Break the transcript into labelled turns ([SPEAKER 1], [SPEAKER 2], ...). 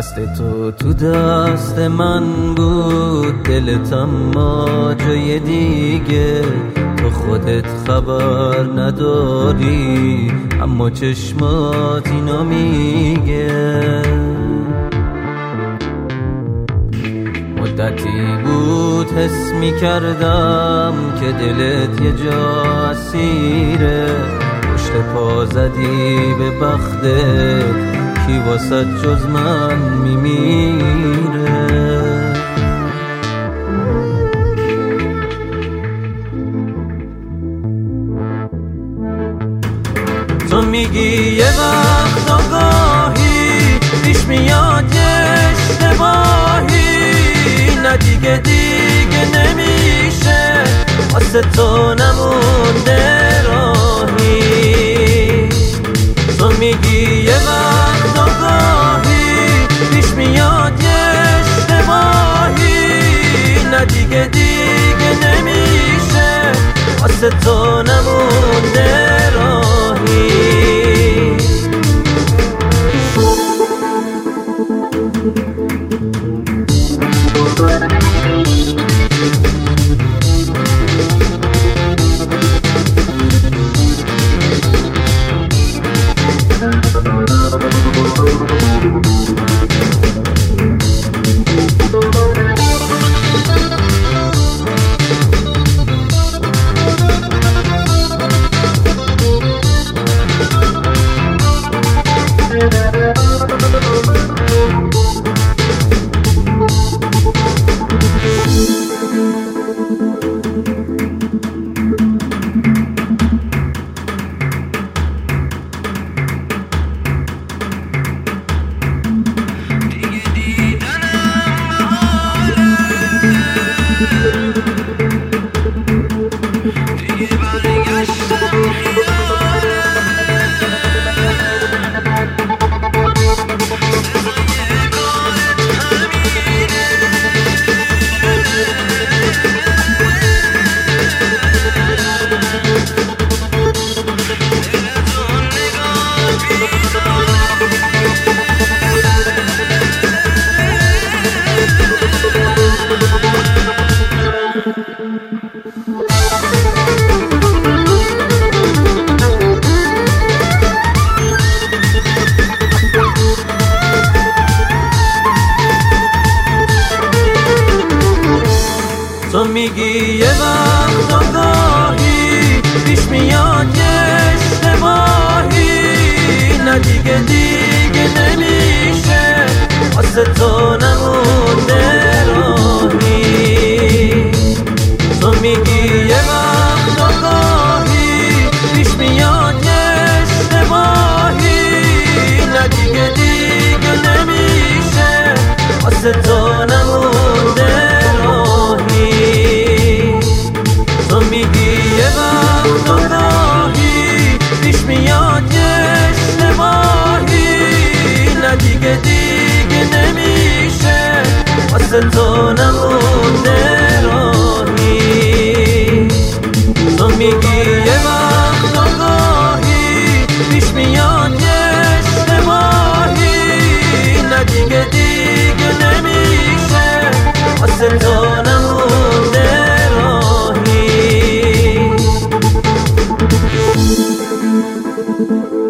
[SPEAKER 1] دست تو تو دست من بود، دلت اما جای دیگه. تو خودت خبر نداری اما چشمات اینو میگه. مدتی بود حس میکردم که دلت یه جا اسیره. پشت پا زدی به بختت، کی واسه جز من میمیره. تو میگی یه وقت آگاهی پیش میاد یه اشتباهی، نه دیگه نمیشه واسه تو نمونده راهی. تو میگی یه وقت آگاهی پیش میاد یه اشتباهی، نه دیگه نمیشه واسه تو نمونده راهی. تو میگی یه وقت آگاهی پیش میاد یه اشتباهی، نه دیگه نمیشه واسه تو نمونده راهی. تو میگی یه وقت آگاهی پیش میاد یه اشتباهی، نه دیگه نمیشه واسه تو نمونده راهی. تو میگی یه وقت آگاهی پیش میاد یه اشتباهی، نه دیگه نمیشه واسه تو نمونده راهی. تو میگی یه وقت آگاهی پیش میاد یه اشتباهی، نه دیگه نمیشه واسه تو نمونده راهی.